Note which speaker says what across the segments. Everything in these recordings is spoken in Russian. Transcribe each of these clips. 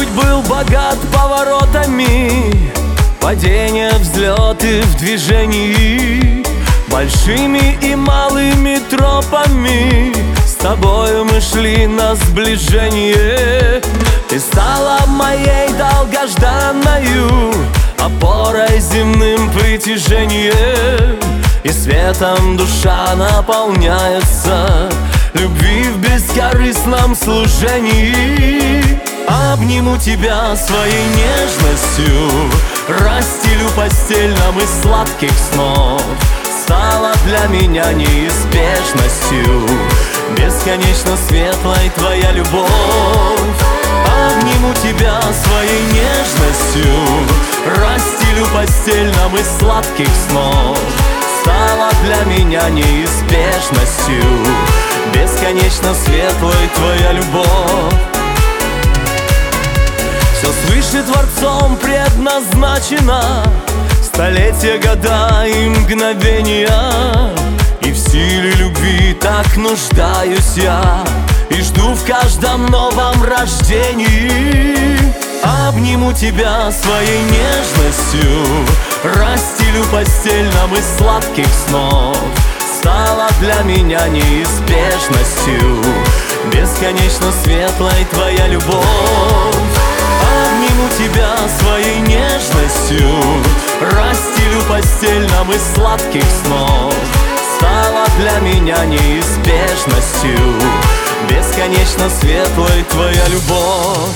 Speaker 1: Путь был богат поворотами, падения, взлеты в движении. Большими и малыми тропами с тобою мы шли на сближение. Ты стала моей долгожданною опорой земным притяжением, и светом душа наполняется любви в бескорыстном служении. Обниму тебя своей нежностью, расстелю постель нам из сладких снов. Стала для меня неизбежностью бесконечно светлой твоя любовь. Обниму тебя своей нежностью, расстелю постель нам из сладких снов. Стала для меня неизбежностью бесконечно светлой твоя любовь. Все свыше Творцом предназначено, столетия, года и мгновения. И в силе любви так нуждаюсь я, и жду в каждом новом рождении. Обниму тебя своей нежностью, расстелю постель нам из сладких снов. Стала для меня неизбежностью бесконечно светлой твоя любовь. Обниму тебя своей нежностью, расстелю постель нам из сладких снов. Стала для меня неизбежностью бесконечно светлой твоя любовь.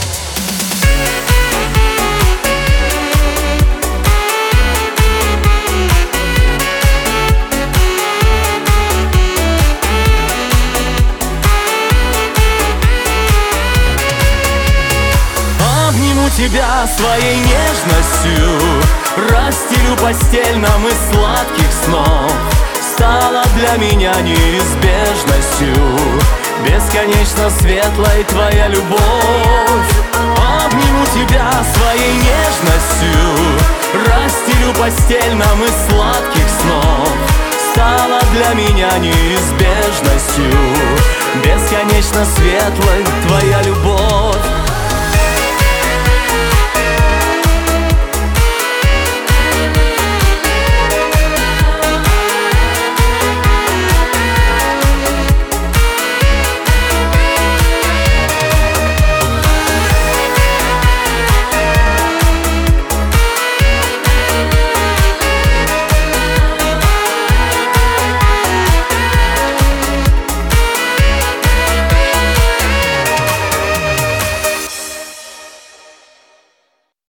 Speaker 1: Обниму тебя своей нежностью, расстелю постель нам из сладких снов. Стала для меня неизбежностью бесконечно светлой твоя любовь. Обниму тебя своей нежностью, расстелю постель нам из сладких снов. Стала для меня неизбежностью бесконечно светлой твоя любовь.